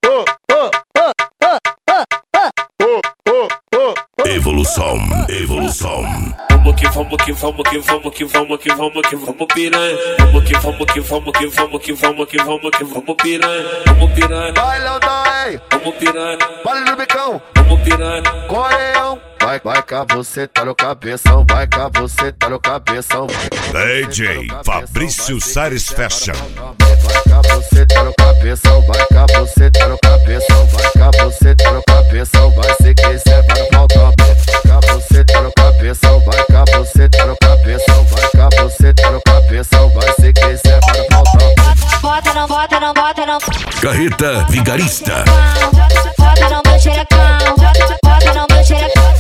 Evolução, evolução. Vamos que vamos que vamos que vamos que vamos que vamos que vamos piranha. Vamos que vamos que vamos que vamos que vamos que vamos que vamos piranha. Vamos piranha. Vai, Leodai, Vamos piranha. vale no bicão, Vamos piranha. coreão. Vai cá, você tá no cabeção, vai cá, você tá no cabeção. DJ Fabrício Sares Fashion. Vai cá, você tá no cabeção, vai cá, você tá no cabeção, vai cá, você tá no cabeção, vai se quiser, vai no faltão. Vai cá, você tá no cabeção, vai cá, você tá no cabeção, vai cá, você tá no cabeção, vai se quiser, vai no faltão. Bota não, bota não, bota não. Carreta Vigarista. Bota não, meu xerecão. Bota não, meu xerecão.